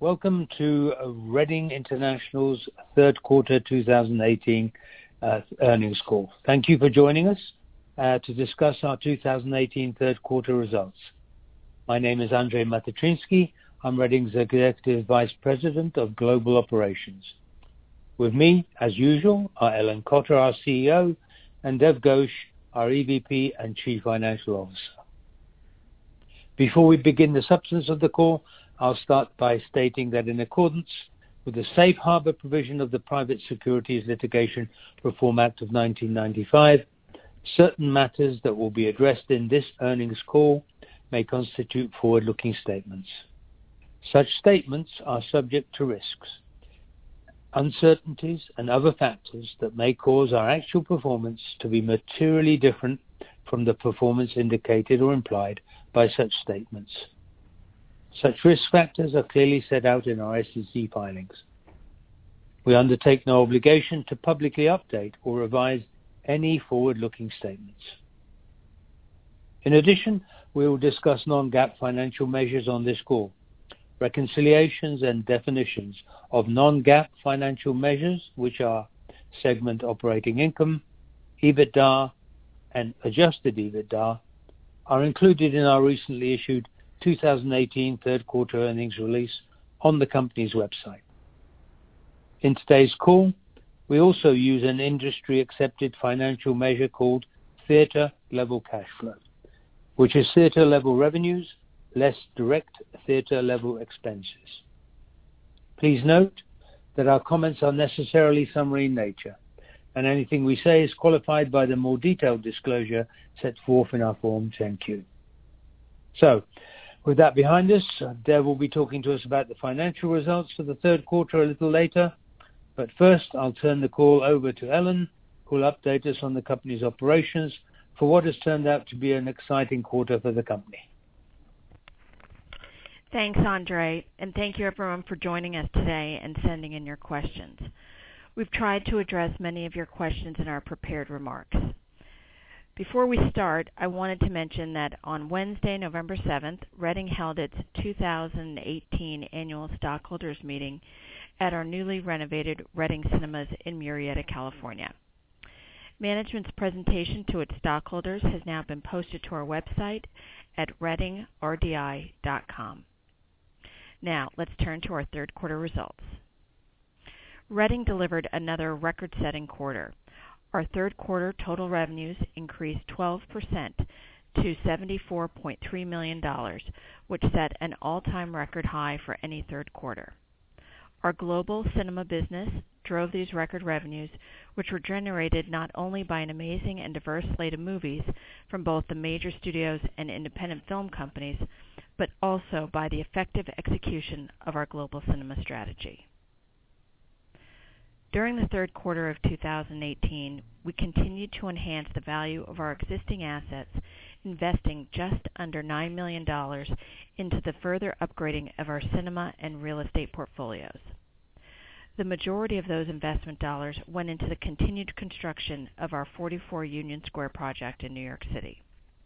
Welcome to Reading International's third quarter 2018 earnings call. Thank you for joining us to discuss our 2018 third quarter results. My name is Andrzej Matuszynski. I'm Reading's Executive Vice President of Global Operations. With me, as usual, are Ellen Cotter, our CEO, and Dev Ghosh, our EVP and Chief Financial Officer. Before we begin the substance of the call, I'll start by stating that in accordance with the Safe Harbor provision of the Private Securities Litigation Reform Act of 1995, certain matters that will be addressed in this earnings call may constitute forward-looking statements. Such statements are subject to risks, uncertainties, and other factors that may cause our actual performance to be materially different from the performance indicated or implied by such statements. Such risk factors are clearly set out in our SEC filings. We undertake no obligation to publicly update or revise any forward-looking statements. In addition, we will discuss non-GAAP financial measures on this call. Reconciliations and definitions of non-GAAP financial measures, which are segment operating income, EBITDA, and adjusted EBITDA, are included in our recently issued 2018 third quarter earnings release on the company's website. In today's call, we also use an industry-accepted financial measure called theater level cash flow, which is theater level revenues less direct theater level expenses. Please note that our comments are necessarily summary in nature, and anything we say is qualified by the more detailed disclosure set forth in our Form 10-Q. So, with that behind us, Dev will be talking to us about the financial results for the third quarter a little later. But first, I'll turn the call over to Ellen, who will update us on the company's operations for what has turned out to be an exciting quarter for the company. Thanks, Andrzej, and thank you everyone for joining us today and sending in your questions. We've tried to address many of your questions in our prepared remarks. Before we start, I wanted to mention that on Wednesday, November 7th, Reading held its 2018 annual stockholders meeting at our newly renovated Reading Cinemas in Murrieta, California. Management's presentation to its stockholders has now been posted to our website at readingrdi.com. Now, let's turn to our third quarter results. Reading delivered another record-setting quarter. Our third quarter total revenues increased 12% to $74.3 million, which set an all-time record high for any third quarter. Our global cinema business drove these record revenues, which were generated not only by an amazing and diverse slate of movies from both the major studios and independent film companies, but also by the effective execution of our global cinema strategy. During the third quarter of 2018, we continued to enhance the value of our existing assets, investing just under $9 million into the further upgrading of our cinema and real estate portfolios. The majority of those investment dollars went into the continued construction of our 44 Union Square project in New York City.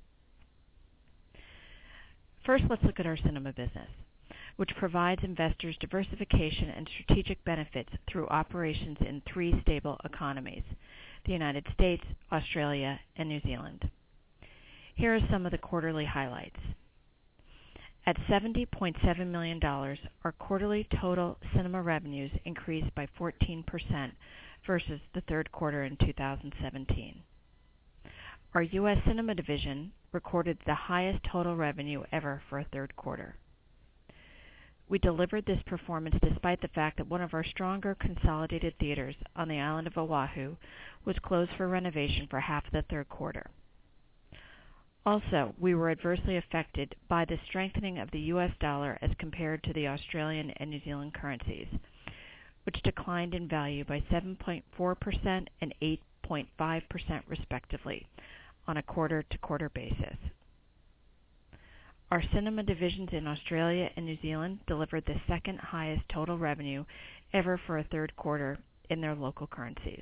First, let's look at our cinema business, which provides investors diversification and strategic benefits through operations in three stable economies: the United States, Australia, and New Zealand. Here are some of the quarterly highlights. At $70.7 million, our quarterly total cinema revenues increased by 14% versus the third quarter in 2017. Our U.S. cinema division recorded the highest total revenue ever for a third quarter. We delivered this performance despite the fact that one of our stronger consolidated theaters on the island of Oahu was closed for renovation for half the third quarter. Also, we were adversely affected by the strengthening of the U.S. dollar as compared to the Australian and New Zealand currencies, which declined in value by 7.4% and 8.5% respectively on a quarter-to-quarter basis. Our cinema divisions in Australia and New Zealand delivered the second highest total revenue ever for a third quarter in their local currencies.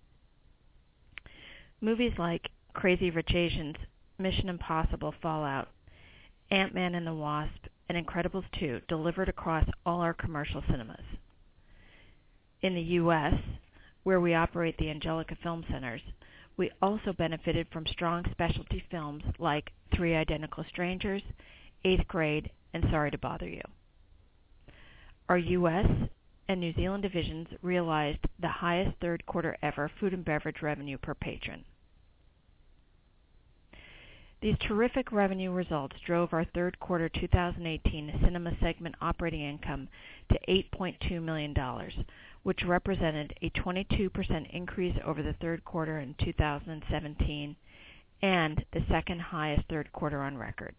Movies like Crazy Rich Asians, Mission Impossible Fallout, Ant-Man and the Wasp, and Incredibles 2 delivered across all our commercial cinemas. In the U.S., where we operate the Angelica Film Centers, we also benefited from strong specialty films like Three Identical Strangers, Eighth Grade, and Sorry to Bother You. Our U.S. and New Zealand divisions realized the highest third quarter ever food and beverage revenue per patron. These terrific revenue results drove our third quarter 2018 cinema segment operating income to $8.2 million, which represented a 22% increase over the third quarter in 2017 and the second highest third quarter on record.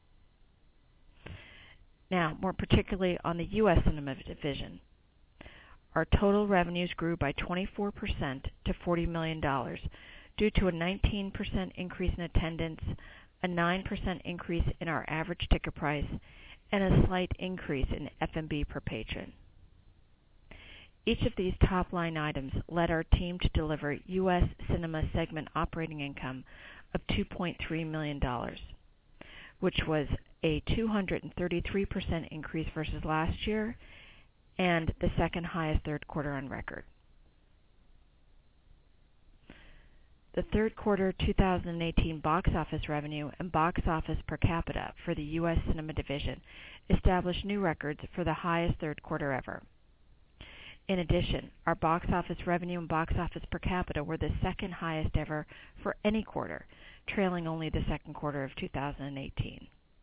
Now, more particularly on the U.S. cinema division, our total revenues grew by 24% to $40 million due to a 19% increase in attendance, a 9% increase in our average ticket price, and a slight increase in F&B per patron. Each of these top-line items led our team to deliver U.S. cinema segment operating income of $2.3 million, which was a 233% increase versus last year and the second highest third quarter on record. The third quarter 2018 box office revenue and box office per capita for the U.S. cinema division established new records for the highest third quarter ever. In addition, our box office revenue and box office per capita were the second highest ever for any quarter, trailing only the second quarter of 2018.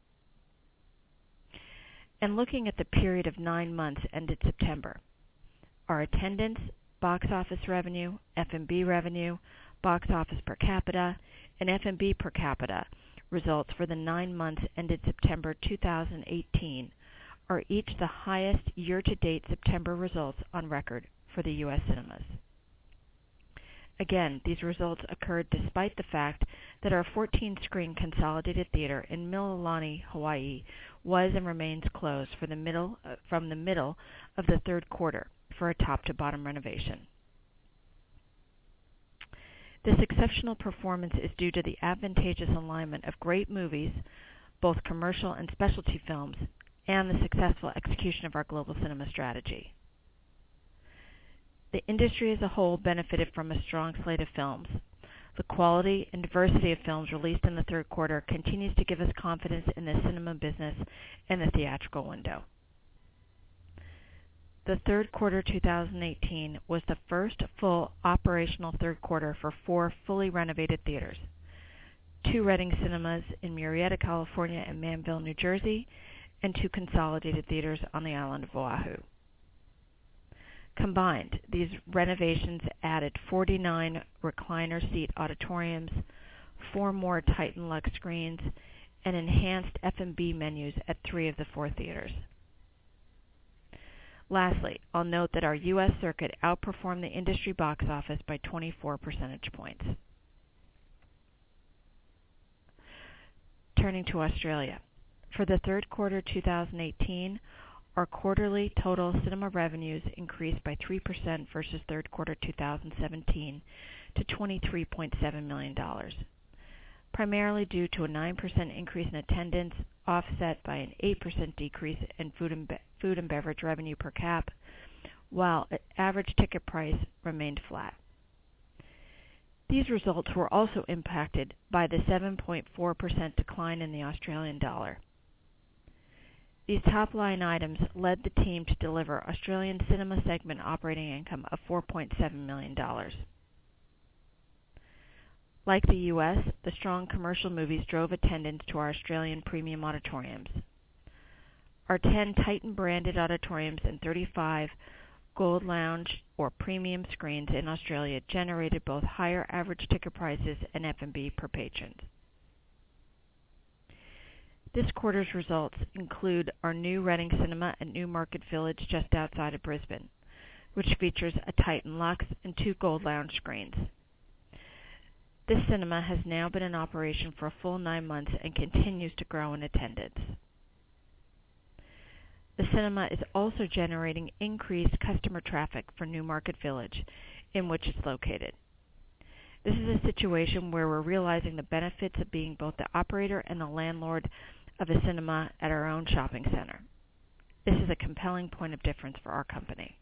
And looking at the period of 9 months ended September, our attendance, box office revenue, F&B revenue, box office per capita, and F&B per capita results for the 9 months ended September 2018 are each the highest year-to-date September results on record for the U.S. cinemas. Again, these results occurred despite the fact that our 14-screen consolidated theater in Mililani, Hawaii, was and remains closed from the middle of the third quarter for a top-to-bottom renovation. This exceptional performance is due to the advantageous alignment of great movies, both commercial and specialty films, and the successful execution of our global cinema strategy. The industry as a whole benefited from a strong slate of films. The quality and diversity of films released in the third quarter continues to give us confidence in the cinema business and the theatrical window. The third quarter 2018 was the first full operational third quarter for 4 fully renovated theaters, 2 Reading Cinemas in Murrieta, California and Manville, New Jersey, and 2 consolidated theaters on the island of Oahu. Combined, these renovations added 49 recliner seat auditoriums, 4 more Titan Lux screens, and enhanced F&B menus at 3 of the 4 theaters. Lastly, I'll note that our U.S. circuit outperformed the industry box office by 24 percentage points. Turning to Australia. For the third quarter 2018, our quarterly total cinema revenues increased by 3% versus third quarter 2017 to $23.7 million, primarily due to a 9% increase in attendance, offset by an 8% decrease in food and beverage revenue per cap, while average ticket price remained flat. These results were also impacted by the 7.4% decline in the Australian dollar. These top-line items led the team to deliver Australian cinema segment operating income of $4.7 million. Like the U.S., the strong commercial movies drove attendance to our Australian premium auditoriums. Our 10 Titan-branded auditoriums and 35 Gold Lounge or premium screens in Australia generated both higher average ticket prices and F&B per patron. This quarter's results include our new Reading Cinema at Newmarket Village just outside of Brisbane, which features a Titan Lux and 2 Gold Lounge screens. This cinema has now been in operation for a full 9 months and continues to grow in attendance. The cinema is also generating increased customer traffic for Newmarket Village, in which it's located. This is a situation where we're realizing the benefits of being both the operator and the landlord of a cinema at our own shopping center. This is a compelling point of difference for our company.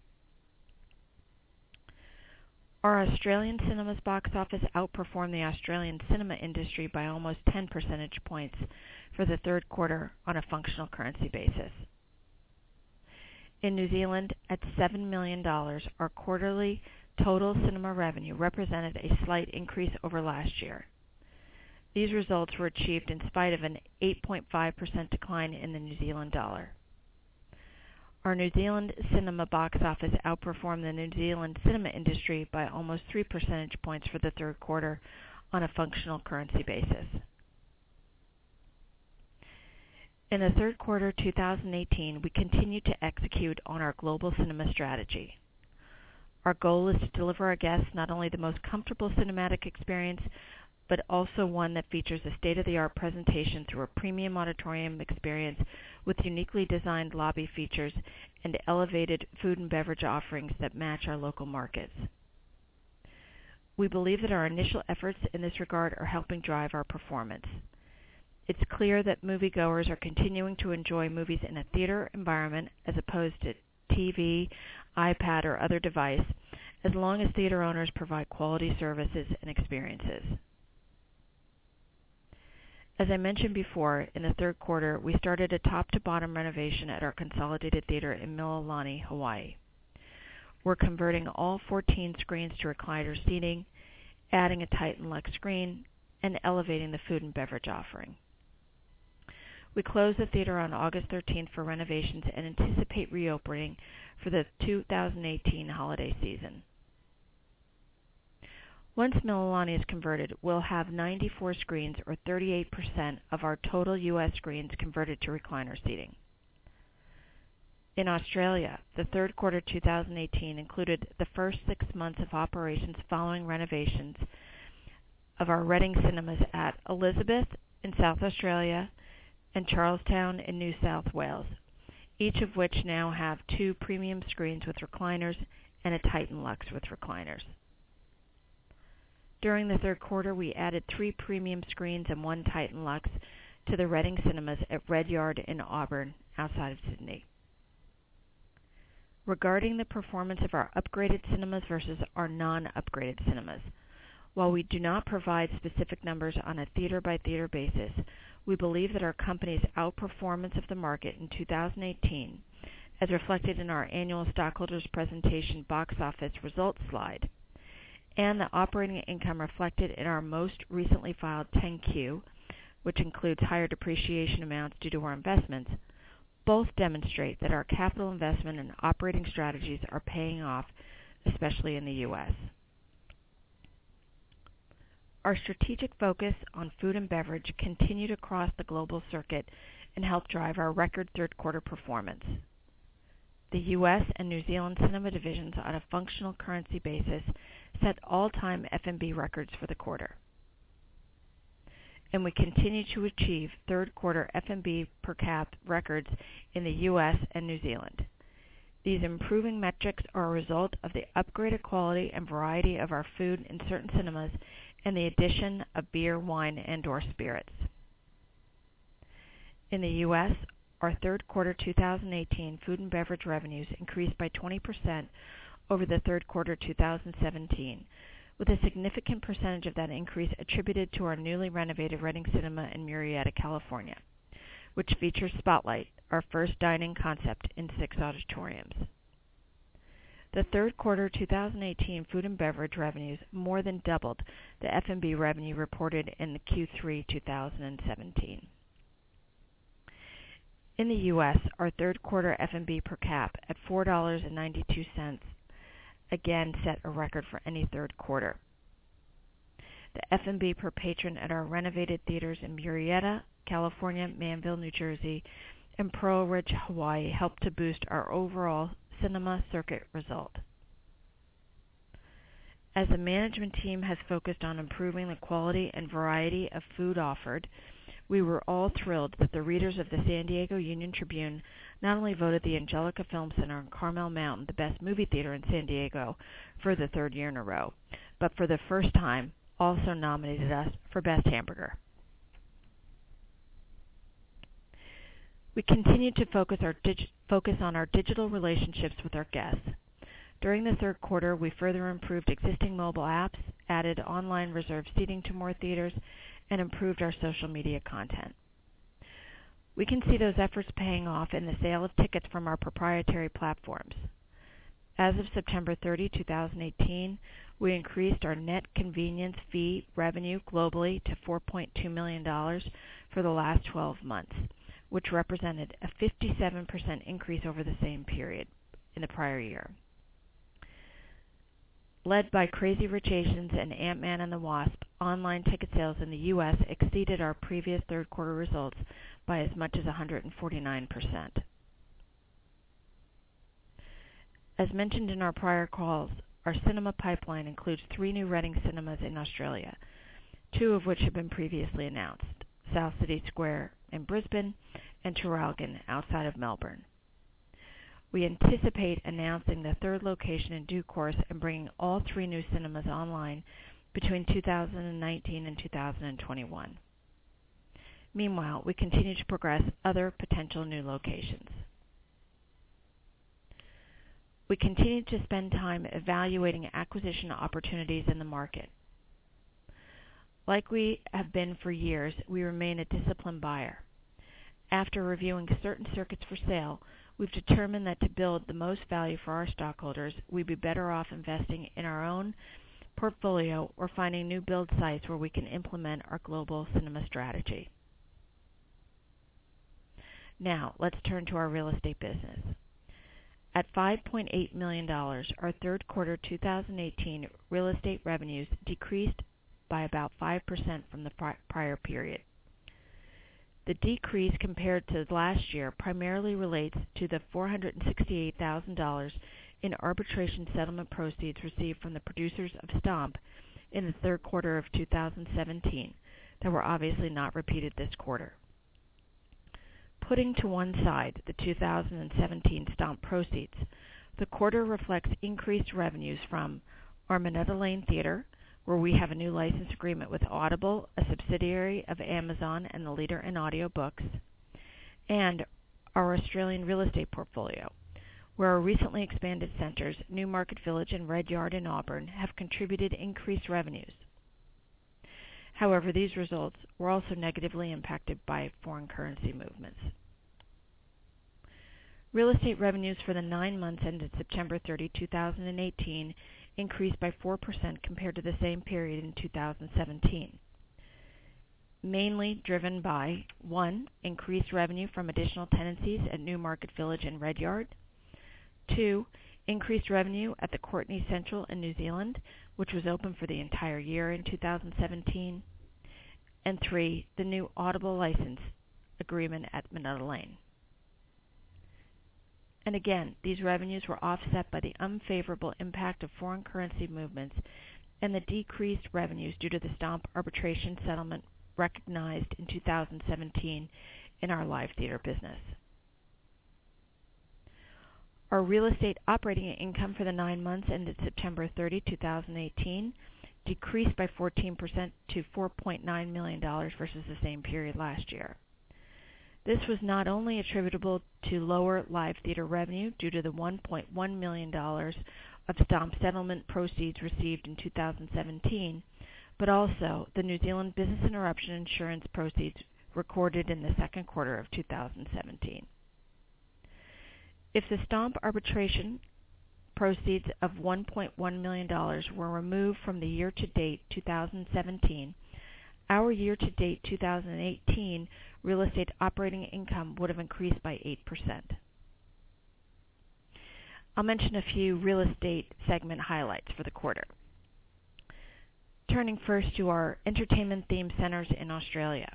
Our Australian cinemas box office outperformed the Australian cinema industry by almost 10 percentage points for the third quarter on a functional currency basis. In New Zealand, at $7 million, our quarterly total cinema revenue represented a slight increase over last year. These results were achieved in spite of an 8.5% decline in the New Zealand dollar. Our New Zealand cinema box office outperformed the New Zealand cinema industry by almost 3 percentage points for the third quarter on a functional currency basis. In the third quarter 2018, we continued to execute on our global cinema strategy. Our goal is to deliver our guests not only the most comfortable cinematic experience, but also one that features a state-of-the-art presentation through a premium auditorium experience with uniquely designed lobby features and elevated food and beverage offerings that match our local markets. We believe that our initial efforts in this regard are helping drive our performance. It's clear that moviegoers are continuing to enjoy movies in a theater environment as opposed to TV, iPad, or other device, as long as theater owners provide quality services and experiences. As I mentioned before, in the third quarter, we started a top-to-bottom renovation at our Consolidated Theater in Mililani, Hawaii. We're converting all 14 screens to recliner seating, adding a Titan Lux screen, and elevating the food and beverage offering. We closed the theater on August 13th for renovations and anticipate reopening for the 2018 holiday season. Once Mililani is converted, we'll have 94 screens, or 38% of our total U.S. screens, converted to recliner seating. In Australia, the third quarter 2018 included the first 6 months of operations following renovations of our Reading cinemas at Elizabeth in South Australia and Charlestown in New South Wales, each of which now have 2 premium screens with recliners and a Titan Lux with recliners. During the third quarter, we added 3 premium screens and 1 Titan Lux to the Reading cinemas at Red Yard in Auburn, outside of Sydney. Regarding the performance of our upgraded cinemas versus our non-upgraded cinemas, while we do not provide specific numbers on a theater-by-theater basis, we believe that our company's outperformance of the market in 2018, as reflected in our annual stockholders presentation box office results slide, and the operating income reflected in our most recently filed 10-Q, which includes higher depreciation amounts due to our investments, both demonstrate that our capital investment and operating strategies are paying off, especially in the U.S. Our strategic focus on food and beverage continued across the global circuit and helped drive our record third quarter performance. The U.S. and New Zealand cinema divisions on a functional currency basis set all-time F&B records for the quarter. And we continue to achieve third quarter F&B per cap records in the U.S. and New Zealand. These improving metrics are a result of the upgraded quality and variety of our food in certain cinemas and the addition of beer, wine, and/or spirits. In the U.S., our third quarter 2018 food and beverage revenues increased by 20% over the third quarter 2017, with a significant percentage of that increase attributed to our newly renovated Reading Cinema in Murrieta, California, which features Spotlight, our first dining concept in 6 auditoriums. The third quarter 2018 food and beverage revenues more than doubled the F&B revenue reported in the Q3 2017. In the U.S., our third quarter F&B per cap at $4.92 again set a record for any third quarter. The F&B per patron at our renovated theaters in Murrieta, California, Manville, New Jersey, and Pearl Ridge, Hawaii helped to boost our overall cinema circuit result. As the management team has focused on improving the quality and variety of food offered, we were all thrilled that the readers of the San Diego Union-Tribune not only voted the Angelica Film Center on Carmel Mountain the best movie theater in San Diego for the third year in a row, but for the first time also nominated us for Best Hamburger. We continue to focus on our digital relationships with our guests. During the third quarter, we further improved existing mobile apps, added online reserved seating to more theaters, and improved our social media content. We can see those efforts paying off in the sale of tickets from our proprietary platforms. As of September 30, 2018, we increased our net convenience fee revenue globally to $4.2 million for the last 12 months, which represented a 57% increase over the same period in the prior year. Led by Crazy Rich Asians and Ant-Man and the Wasp, online ticket sales in the U.S. exceeded our previous third quarter results by as much as 149%. As mentioned in our prior calls, our cinema pipeline includes 3 new Reading cinemas in Australia, 2 of which have been previously announced, South City Square in Brisbane and Traralgon outside of Melbourne. We anticipate announcing the 3rd location in due course and bringing all 3 new cinemas online between 2019 and 2021. Meanwhile, we continue to progress other potential new locations. We continue to spend time evaluating acquisition opportunities in the market. Like we have been for years, we remain a disciplined buyer. After reviewing certain circuits for sale, we've determined that to build the most value for our stockholders, we'd be better off investing in our own portfolio or finding new build sites where we can implement our global cinema strategy. Now, let's turn to our real estate business. At $5.8 million, our third quarter 2018 real estate revenues decreased by about 5% from the prior period. The decrease compared to last year primarily relates to the $468,000 in arbitration settlement proceeds received from the producers of Stomp in the third quarter of 2017 that were obviously not repeated this quarter. Putting to one side the 2017 Stomp proceeds, the quarter reflects increased revenues from our Minetta Lane Theater, where we have a new license agreement with Audible, a subsidiary of Amazon and the leader in audiobooks, and our Australian real estate portfolio, where our recently expanded centers, Newmarket Village and Red Yard in Auburn, have contributed increased revenues. However, these results were also negatively impacted by foreign currency movements. Real estate revenues for the 9 months ended September 30, 2018, increased by 4% compared to the same period in 2017, mainly driven by 1. Increased revenue from additional tenancies at Newmarket Village and Red Yard, 2. Increased revenue at the Courtenay Central in New Zealand, which was open for the entire year in 2017, and 3. The new Audible license agreement at Minetta Lane. And again, these revenues were offset by the unfavorable impact of foreign currency movements and the decreased revenues due to the Stomp arbitration settlement recognized in 2017 in our live theater business. Our real estate operating income for the 9 months ended September 30, 2018, decreased by 14% to $4.9 million versus the same period last year. This was not only attributable to lower live theater revenue due to the $1.1 million of Stomp settlement proceeds received in 2017, but also the New Zealand business interruption insurance proceeds recorded in the second quarter of 2017. If the Stomp arbitration proceeds of $1.1 million were removed from the year-to-date 2017, our year-to-date 2018 real estate operating income would have increased by 8%. I'll mention a few real estate segment highlights for the quarter. Turning first to our entertainment-themed centers in Australia.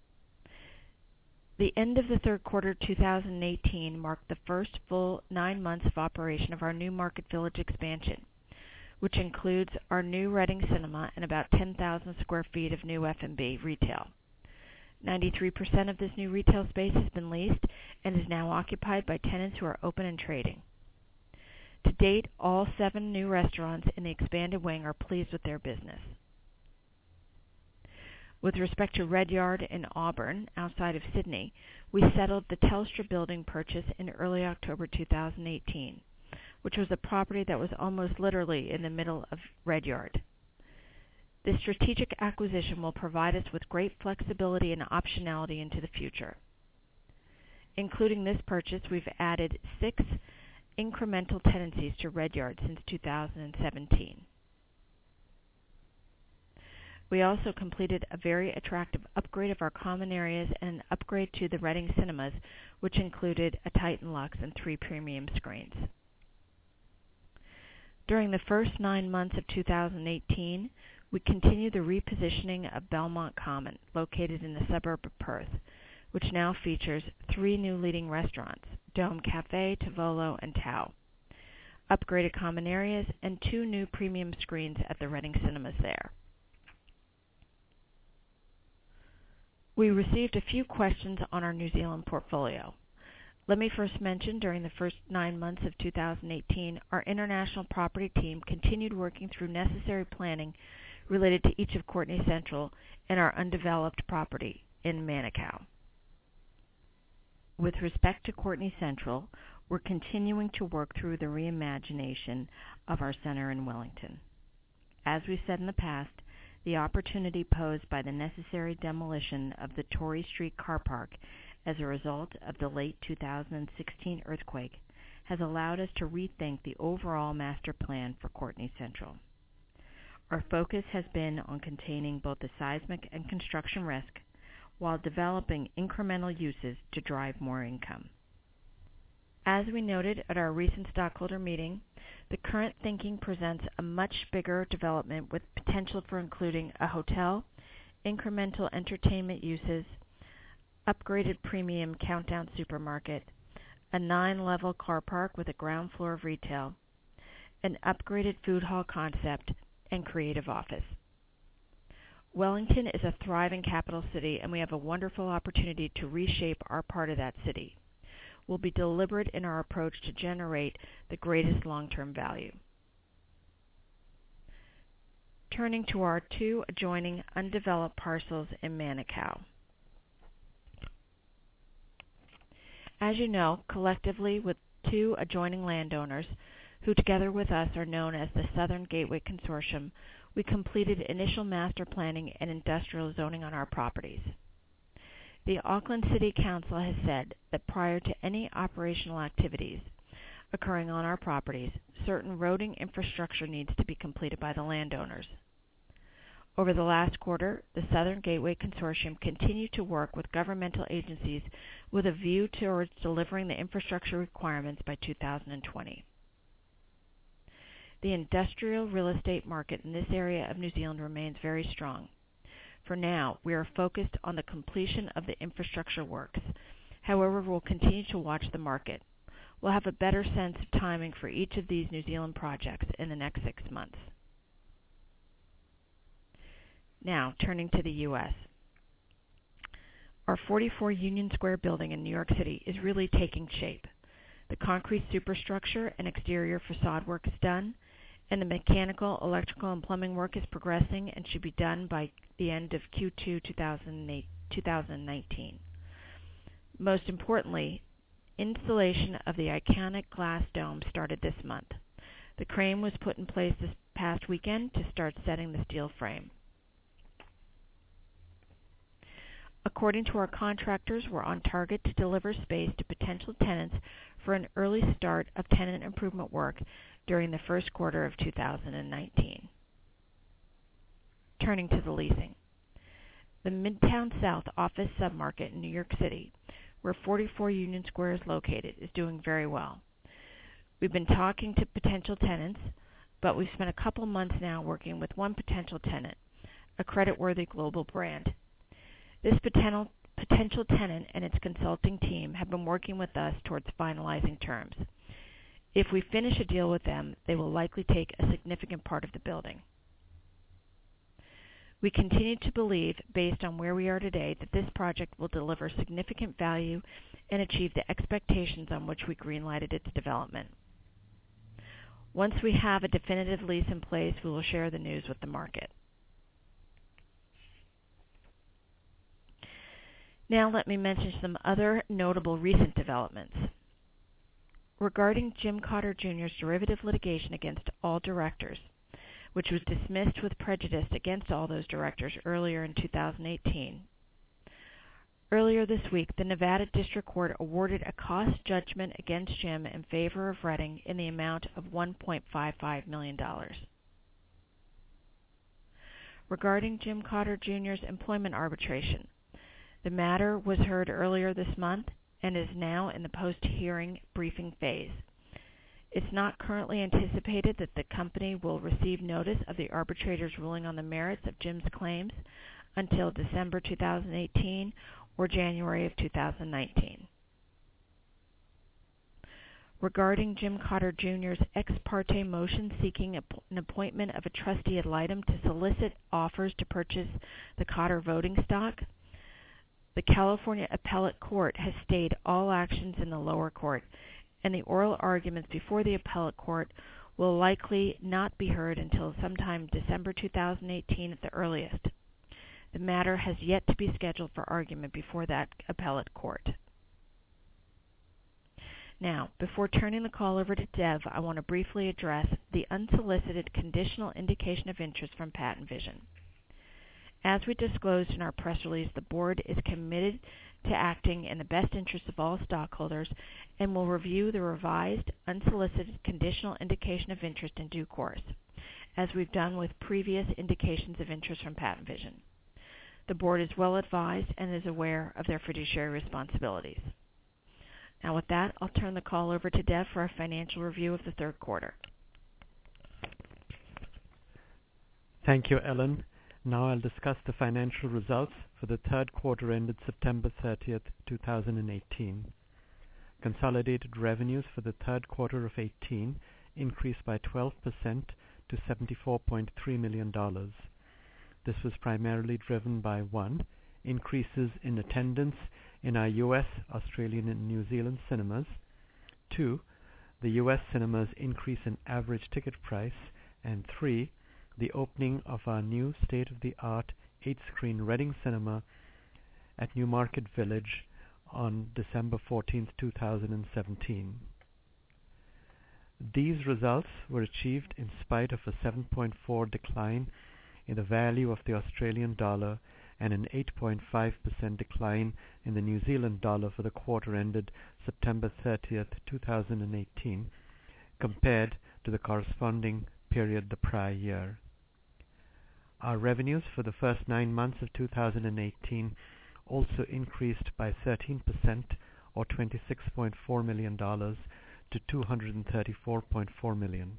The end of the third quarter 2018 marked the first full 9 months of operation of our Newmarket Village expansion, which includes our new Reading Cinema and about 10,000 square feet of new F&B retail. 93% of this new retail space has been leased and is now occupied by tenants who are open and trading. To date, all 7 new restaurants in the expanded wing are pleased with their business. With respect to Redyard in Auburn, outside of Sydney, we settled the Telstra building purchase in early October 2018, which was a property that was almost literally in the middle of Redyard. This strategic acquisition will provide us with great flexibility and optionality into the future. Including this purchase, we've added 6 incremental tenancies to Redyard since 2017. We also completed a very attractive upgrade of our common areas and an upgrade to the Reading cinemas, which included a Titan Lux and 3 premium screens. During the first 9 months of 2018, we continued the repositioning of Belmont Common, located in the suburb of Perth, which now features 3 new leading restaurants, Dome Cafe, Tavolo, and Tao, upgraded common areas, and 2 new premium screens at the Reading cinemas there. We received a few questions on our New Zealand portfolio. Let me first mention during the first 9 months of 2018, our international property team continued working through necessary planning related to each of Courtenay Central and our undeveloped property in Manukau. With respect to Courtenay Central, we're continuing to work through the reimagination of our center in Wellington. As we've said in the past, the opportunity posed by the necessary demolition of the Tory Street car park as a result of the late 2016 earthquake has allowed us to rethink the overall master plan for Courtenay Central. Our focus has been on containing both the seismic and construction risk while developing incremental uses to drive more income. As we noted at our recent stockholder meeting, the current thinking presents a much bigger development with potential for including a hotel, incremental entertainment uses, upgraded premium Countdown supermarket, a 9-level car park with a ground floor of retail, an upgraded food hall concept, and creative office. Wellington is a thriving capital city, and we have a wonderful opportunity to reshape our part of that city. We'll be deliberate in our approach to generate the greatest long-term value. Turning to our 2 adjoining undeveloped parcels in Manukau. As you know, collectively with 2 adjoining landowners, who together with us are known as the Southern Gateway Consortium, we completed initial master planning and industrial zoning on our properties. The Auckland City Council has said that prior to any operational activities occurring on our properties, certain roading infrastructure needs to be completed by the landowners. Over the last quarter, the Southern Gateway Consortium continued to work with governmental agencies with a view towards delivering the infrastructure requirements by 2020. The industrial real estate market in this area of New Zealand remains very strong. For now, we are focused on the completion of the infrastructure works. However, we'll continue to watch the market. We'll have a better sense of timing for each of these New Zealand projects in the next 6 months. Now, turning to the U.S. Our 44 Union Square building in New York City is really taking shape. The concrete superstructure and exterior facade work is done, and the mechanical, electrical, and plumbing work is progressing and should be done by the end of Q2 2019. Most importantly, installation of the iconic glass dome started this month. The crane was put in place this past weekend to start setting the steel frame. According to our contractors, we're on target to deliver space to potential tenants for an early start of tenant improvement work during the first quarter of 2019. Turning to the leasing. The Midtown South office submarket in New York City, where 44 Union Square is located, is doing very well. We've been talking to potential tenants, but we've spent a couple months now working with one potential tenant, a creditworthy global brand. This potential tenant and its consulting team have been working with us towards finalizing terms. If we finish a deal with them, they will likely take a significant part of the building. We continue to believe, based on where we are today, that this project will deliver significant value and achieve the expectations on which we greenlighted its development. Once we have a definitive lease in place, we will share the news with the market. Now let me mention some other notable recent developments. Regarding Jim Cotter Jr.'s derivative litigation against all directors, which was dismissed with prejudice against all those directors earlier in 2018. Earlier this week, the Nevada District Court awarded a cost judgment against Jim in favor of Redding in the amount of $1.55 million. Regarding Jim Cotter Jr.'s employment arbitration, the matter was heard earlier this month and is now in the post-hearing briefing phase. It's not currently anticipated that the company will receive notice of the arbitrator's ruling on the merits of Jim's claims until December 2018 or January of 2019. Regarding Jim Cotter Jr.'s ex parte motion seeking an appointment of a trustee ad litem to solicit offers to purchase the Cotter voting stock, the California Appellate Court has stayed all actions in the lower court, and the oral arguments before the Appellate Court will likely not be heard until sometime December 2018 at the earliest. The matter has yet to be scheduled for argument before that Appellate Court. Now, before turning the call over to Dev, I want to briefly address the unsolicited conditional indication of interest from Patent Vision. As we disclosed in our press release, the Board is committed to acting in the best interest of all stockholders and will review the revised, unsolicited conditional indication of interest in due course, as we've done with previous indications of interest from Patent Vision. The Board is well advised and is aware of their fiduciary responsibilities. Now with that, I'll turn the call over to Dev for a financial review of the third quarter. Thank you, Ellen. Now I'll discuss the financial results for the third quarter ended September 30th, 2018. Consolidated revenues for the third quarter of 2018 increased by 12% to $74.3 million. This was primarily driven by 1. Increases in attendance in our U.S., Australian, and New Zealand cinemas. 2. The U.S. cinemas increase in average ticket price. And 3. The opening of our new state-of-the-art 8-screen Reading Cinema at Newmarket Village on December 14, 2017. These results were achieved in spite of a 7.4% decline in the value of the Australian dollar and an 8.5% decline in the New Zealand dollar for the quarter ended September 30, 2018, compared to the corresponding period the prior year. Our revenues for the first 9 months of 2018 also increased by 13%, or $26.4 million, to $234.4 million.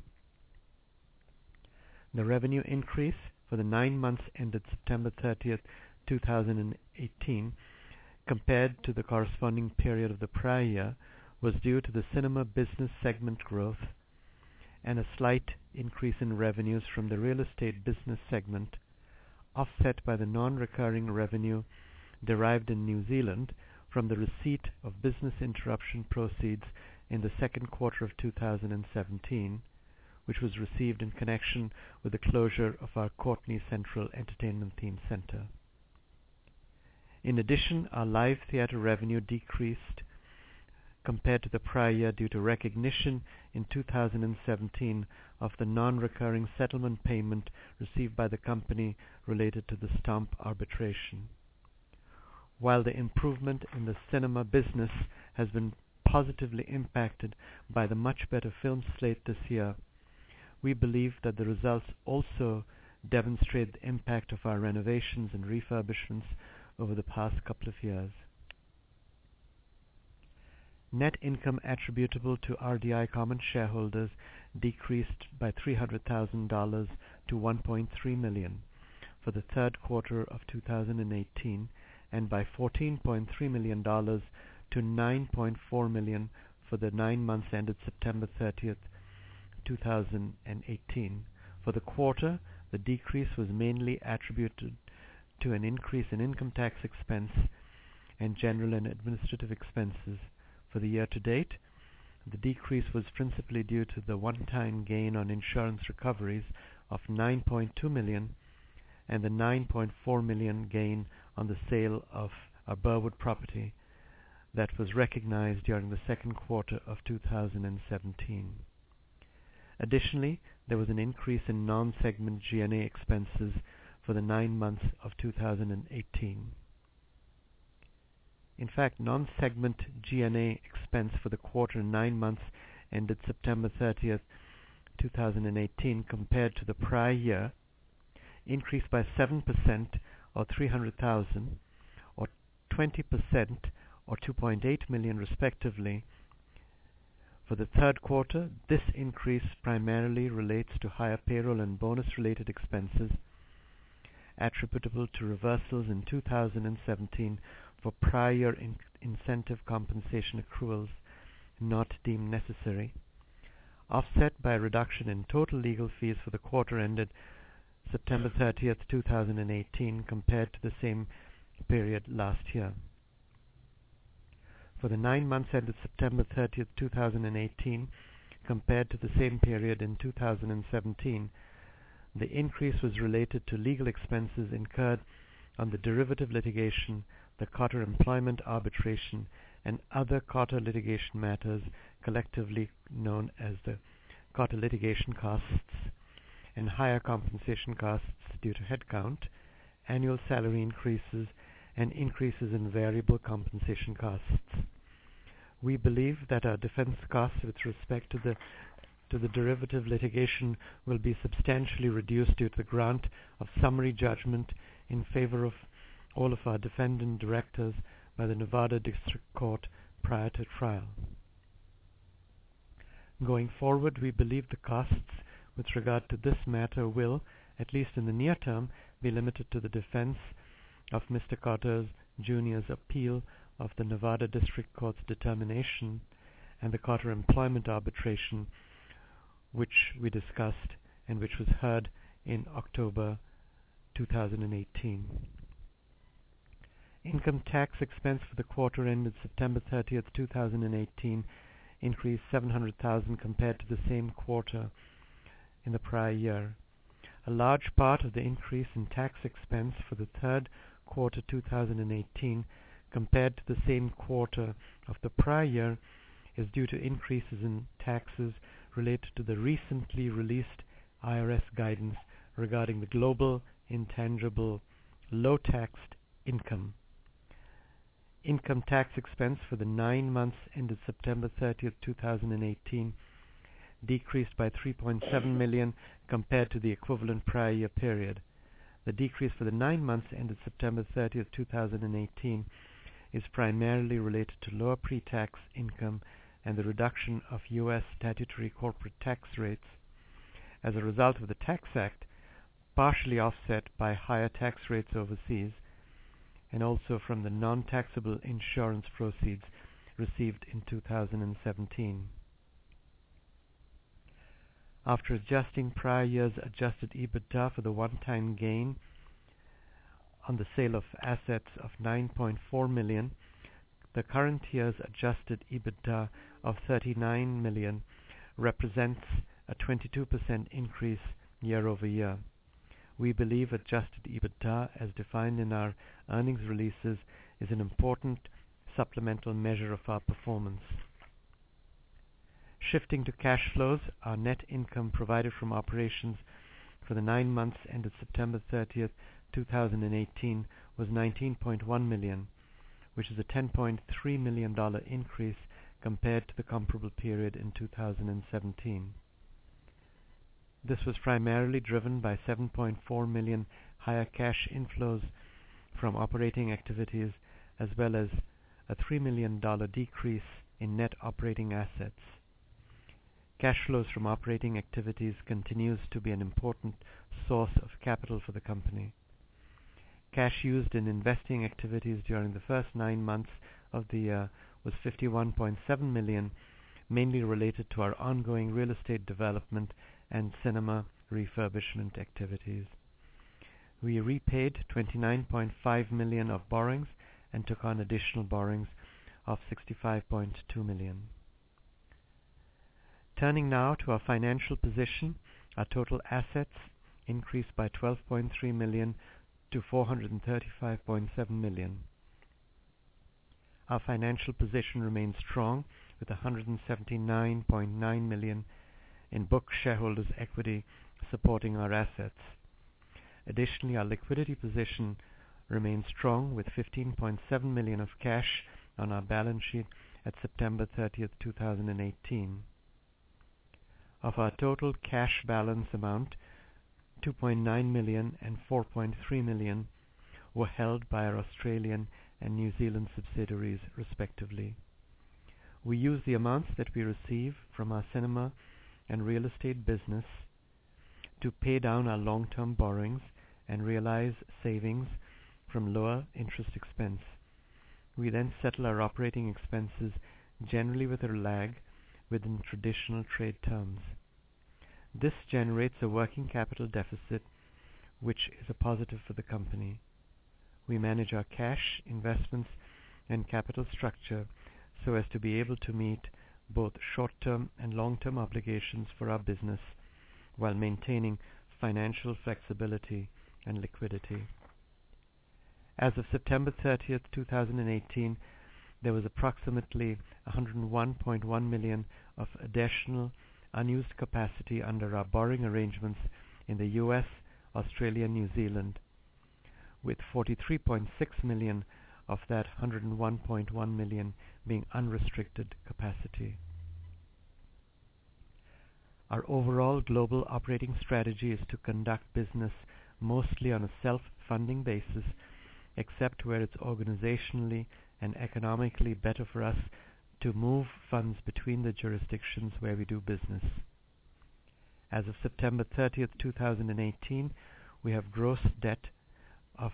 The revenue increase for the 9 months ended September 30th, 2018, compared to the corresponding period of the prior year, was due to the cinema business segment growth and a slight increase in revenues from the real estate business segment, offset by the non-recurring revenue derived in New Zealand from the receipt of business interruption proceeds in the second quarter of 2017, which was received in connection with the closure of our Courtenay Central Entertainment Theme Center. In addition, our live theater revenue decreased compared to the prior year due to recognition in 2017 of the non-recurring settlement payment received by the company related to the Stomp arbitration. While the improvement in the cinema business has been positively impacted by the much better film slate this year, we believe that the results also demonstrate the impact of our renovations and refurbishments over the past couple of years. Net income attributable to RDI common shareholders decreased by $300,000 to $1.3 million for the third quarter of 2018 and by $14.3 million to $9.4 million for the 9 months ended September 30th, 2018. For the quarter, the decrease was mainly attributed to an increase in income tax expense and general and administrative expenses. For the year to date, the decrease was principally due to the one-time gain on insurance recoveries of $9.2 million and the $9.4 million gain on the sale of our Burwood property, that was recognized during the second quarter of 2017. Additionally, there was an increase in non-segment G&A expenses for the 9 months of 2018. In fact, non-segment G&A expense for the quarter and 9 months ended September 30th, 2018 compared to the prior year increased by 7% or $300,000 or 20% or $2.8 million respectively. For the third quarter, this increase primarily relates to higher payroll and bonus-related expenses attributable to reversals in 2017 for prior incentive compensation accruals not deemed necessary, offset by a reduction in total legal fees for the quarter ended September 30th, 2018 compared to the same period last year. For the 9 months ended September 30th, 2018 compared to the same period in 2017, the increase was related to legal expenses incurred on the derivative litigation, the Cotter employment arbitration, and other Cotter litigation matters collectively known as the Cotter litigation costs, and higher compensation costs due to headcount, annual salary increases, and increases in variable compensation costs. We believe that our defense costs with respect to the derivative litigation will be substantially reduced due to the grant of summary judgment in favor of all of our defendant directors by the Nevada District Court prior to trial. Going forward, we believe the costs with regard to this matter will, at least in the near term, be limited to the defense of Mr. Cotter Jr.'s appeal of the Nevada District Court's determination and the Cotter employment arbitration, which we discussed and which was heard in October 2018. Income tax expense for the quarter ended September 30th, 2018 increased $700,000 compared to the same quarter in the prior year. A large part of the increase in tax expense for the third quarter 2018 compared to the same quarter of the prior year is due to increases in taxes related to the recently released IRS guidance regarding the global intangible low-taxed income. Income tax expense for the 9 months ended September 30th, 2018 decreased by $3.7 million compared to the equivalent prior year period. The decrease for the 9 months ended September 30th, 2018 is primarily related to lower pre-tax income and the reduction of U.S. statutory corporate tax rates as a result of the Tax Act, partially offset by higher tax rates overseas, and also from the non-taxable insurance proceeds received in 2017. After adjusting prior year's adjusted EBITDA for the one-time gain on the sale of assets of $9.4 million, the current year's adjusted EBITDA of $39 million represents a 22% increase year over year. We believe adjusted EBITDA, as defined in our earnings releases, is an important supplemental measure of our performance. Shifting to cash flows, our net income provided from operations for the 9 months ended September 30th, 2018 was $19.1 million, which is a $10.3 million increase compared to the comparable period in 2017. This was primarily driven by $7.4 million higher cash inflows from operating activities, as well as a $3 million decrease in net operating assets. Cash flows from operating activities continues to be an important source of capital for the company. Cash used in investing activities during the first 9 months of the year was $51.7 million, mainly related to our ongoing real estate development and cinema refurbishment activities. We repaid $29.5 million of borrowings and took on additional borrowings of $65.2 million. Turning now to our financial position, our total assets increased by $12.3 million to $435.7 million. our financial position remains strong with $179.9 million in book shareholders' equity supporting our assets. Additionally, our liquidity position remains strong with $15.7 million of cash on our balance sheet at September 30th, 2018. Of our total cash balance amount, $2.9 million and $4.3 million were held by our Australian and New Zealand subsidiaries, respectively. We use the amounts that we receive from our cinema and real estate business to pay down our long-term borrowings and realize savings from lower interest expense. We then settle our operating expenses, generally with a lag, within traditional trade terms. This generates a working capital deficit, which is a positive for the company. We manage our cash, investments, and capital structure so as to be able to meet both short-term and long-term obligations for our business while maintaining financial flexibility and liquidity. As of September 30th, 2018, there was approximately $101.1 million of additional unused capacity under our borrowing arrangements in the U.S., Australia, and New Zealand, with $43.6 million of that $101.1 million being unrestricted capacity. Our overall global operating strategy is to conduct business mostly on a self-funding basis, except where it's organizationally and economically better for us to move funds between the jurisdictions where we do business. As of September 30th, 2018, we have gross debt of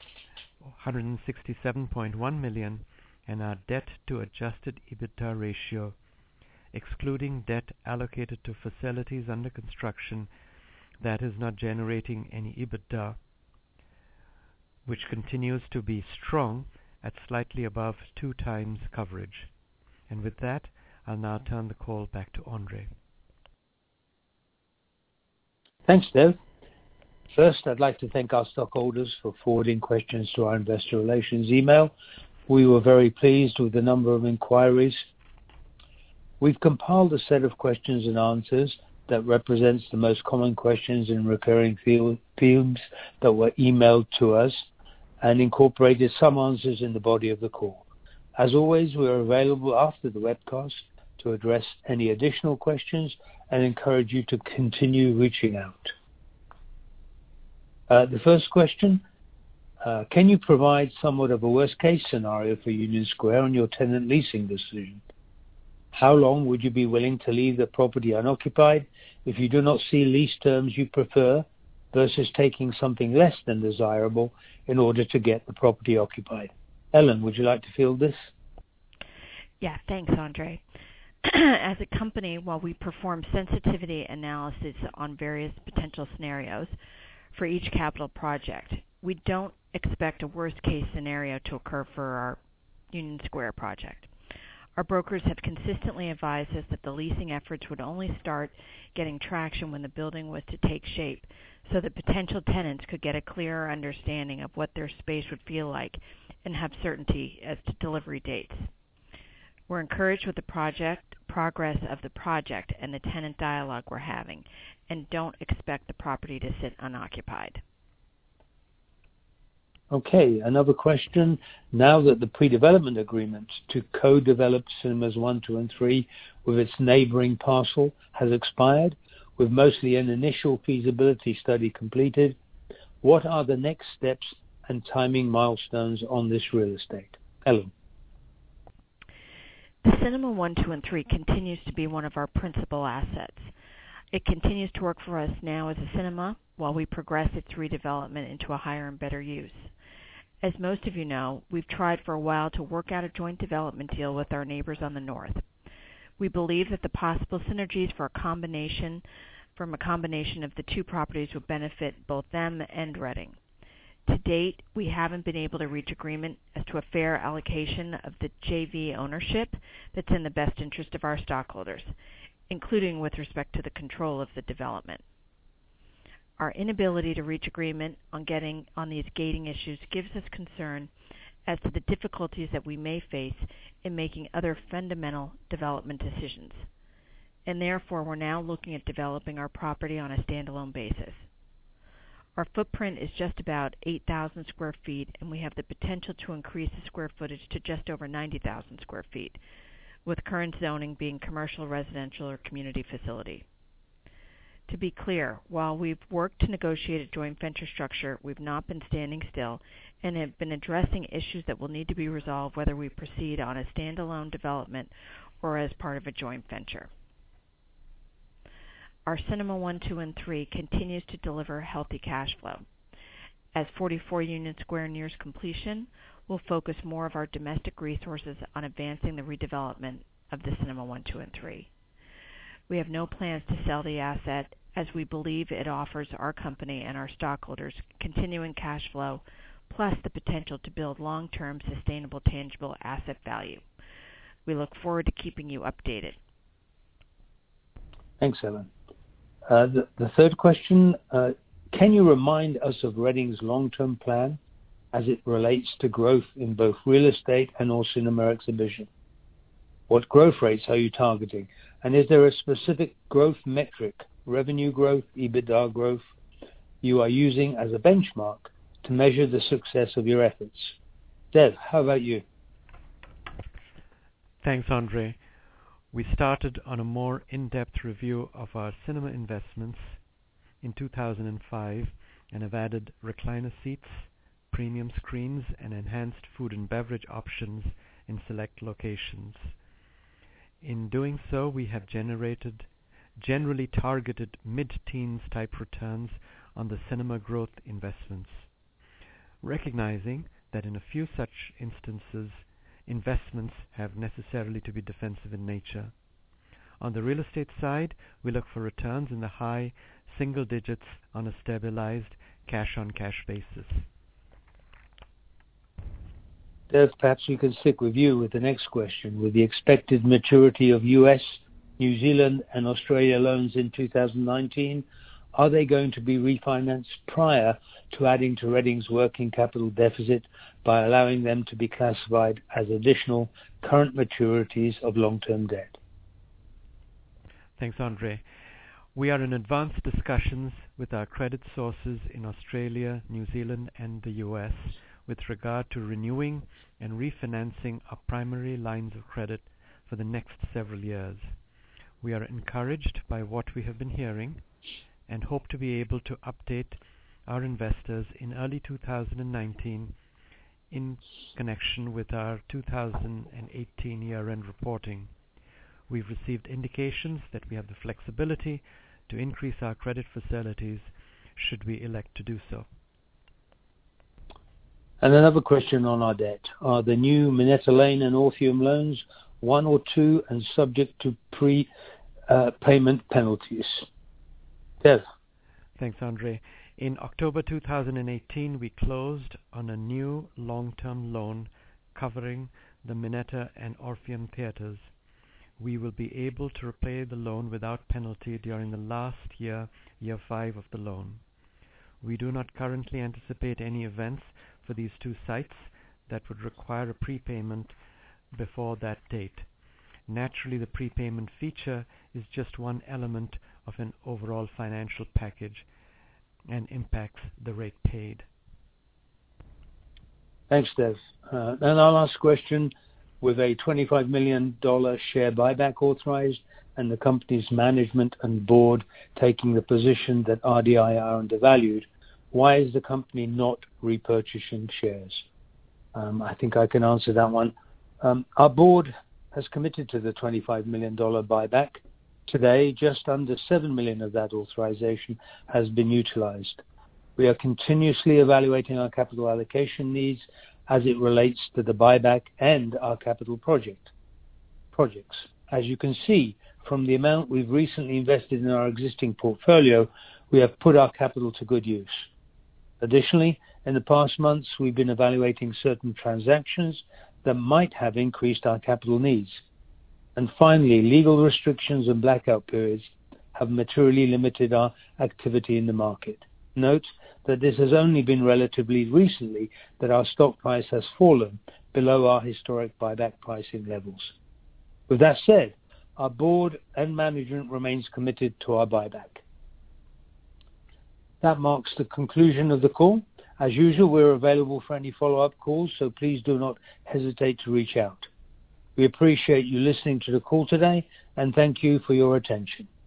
$167.1 million, and our debt to adjusted EBITDA ratio, excluding debt allocated to facilities under construction that is not generating any EBITDA, which continues to be strong at slightly above 2 times coverage. And with that, I'll now turn the call back to Andre. Thanks, Dev. First, I'd like to thank our stockholders for forwarding questions to our investor relations email. We were very pleased with the number of inquiries. We've compiled a set of questions and answers that represents the most common questions in recurring themes that were emailed to us and incorporated some answers in the body of the call. As always, we are available after the webcast to address any additional questions and encourage you to continue reaching out. The first question, can you provide somewhat of a worst-case scenario for Union Square on your tenant leasing decision? How long would you be willing to leave the property unoccupied if you do not see lease terms you prefer versus taking something less than desirable in order to get the property occupied? Ellen, would you like to field this? Yeah, thanks, Andre. As a company, while we perform sensitivity analysis on various potential scenarios for each capital project, we don't expect a worst-case scenario to occur for our Union Square project. Our brokers have consistently advised us that the leasing efforts would only start getting traction when the building was to take shape, so that potential tenants could get a clearer understanding of what their space would feel like and have certainty as to delivery dates. We're encouraged with the progress of the project and the tenant dialogue we're having, and don't expect the property to sit unoccupied. Okay, another question. Now that the pre-development agreement to co-develop Cinemas 1, 2, and 3 with its neighboring parcel has expired, with mostly an initial feasibility study completed, what are the next steps and timing milestones on this real estate? Ellen. The Cinema 1, 2, and 3 continues to be one of our principal assets. It continues to work for us now as a cinema while we progress its redevelopment into a higher and better use. As most of you know, we've tried for a while to work out a joint development deal with our neighbors on the north. We believe that the possible synergies from a combination of the two properties would benefit both them and Reading. To date, we haven't been able to reach agreement as to a fair allocation of the JV ownership that's in the best interest of our stockholders, including with respect to the control of the development. Our inability to reach agreement on these gating issues gives us concern as to the difficulties that we may face in making other fundamental development decisions. And therefore, we're now looking at developing our property on a standalone basis. Our footprint is just about 8,000 square feet, and we have the potential to increase the square footage to just over 90,000 square feet, with current zoning being commercial, residential, or community facility. To be clear, while we've worked to negotiate a joint venture structure, we've not been standing still and have been addressing issues that will need to be resolved whether we proceed on a standalone development or as part of a joint venture. Our Cinema 1, 2, and 3 continues to deliver healthy cash flow. As 44 Union Square nears completion, we'll focus more of our domestic resources on advancing the redevelopment of the Cinema 1, 2, and 3. We have no plans to sell the asset, as we believe it offers our company and our stockholders continuing cash flow, plus the potential to build long-term sustainable tangible asset value. We look forward to keeping you updated. Thanks, Ellen. The third question, can you remind us of Reading's long-term plan as it relates to growth in both real estate and or cinema exhibition? What growth rates are you targeting? And is there a specific growth metric, revenue growth, EBITDA growth, you are using as a benchmark to measure the success of your efforts? Dev, how about you? Thanks, Andre. We started on a more in-depth review of our cinema investments in 2005 and have added recliner seats, premium screens, and enhanced food and beverage options in select locations. In doing so, we have generally targeted mid-teens type returns on the cinema growth investments, recognizing that in a few such instances, investments have necessarily to be defensive in nature. On the real estate side, we look for returns in the high single digits on a stabilized cash-on-cash basis. Dev, perhaps we can stick with you with the next question. With the expected maturity of US, New Zealand, and Australia loans in 2019, are they going to be refinanced prior to adding to Reading's working capital deficit by allowing them to be classified as additional current maturities of long-term debt? Thanks, Andre. We are in advanced discussions with our credit sources in Australia, New Zealand, and the US with regard to renewing and refinancing our primary lines of credit for the next several years. We are encouraged by what we have been hearing and hope to be able to update our investors in early 2019 in connection with our 2018 year-end reporting. We've received indications that we have the flexibility to increase our credit facilities should we elect to do so. And another question on our debt. Are the new Minetta Lane and Orpheum loans 1 or 2 and subject to pre-payment penalties? Dev. Thanks, Andre. In October 2018, we closed on a new long-term loan covering the Minetta and Orpheum theaters. We will be able to repay the loan without penalty during the last year, year 5 of the loan. We do not currently anticipate any events for these 2 sites that would require a prepayment before that date. Naturally, the prepayment feature is just one element of an overall financial package and impacts the rate paid. Thanks, Dev. And our last question, with a $25 million share buyback authorized and the company's management and board taking the position that RDI are undervalued, why is the company not repurchasing shares? I think I can answer that one. Our board has committed to the $25 million buyback. Today, just under $7 million of that authorization has been utilized. We are continuously evaluating our capital allocation needs as it relates to the buyback and our capital projects. As you can see from the amount we've recently invested in our existing portfolio, we have put our capital to good use. Additionally, in the past months, we've been evaluating certain transactions that might have increased our capital needs. And finally, legal restrictions and blackout periods have materially limited our activity in the market. Note that this has only been relatively recently that our stock price has fallen below our historic buyback pricing levels. With that said, our board and management remains committed to our buyback. That marks the conclusion of the call. As usual, we're available for any follow-up calls, so please do not hesitate to reach out. We appreciate you listening to the call today, and thank you for your attention.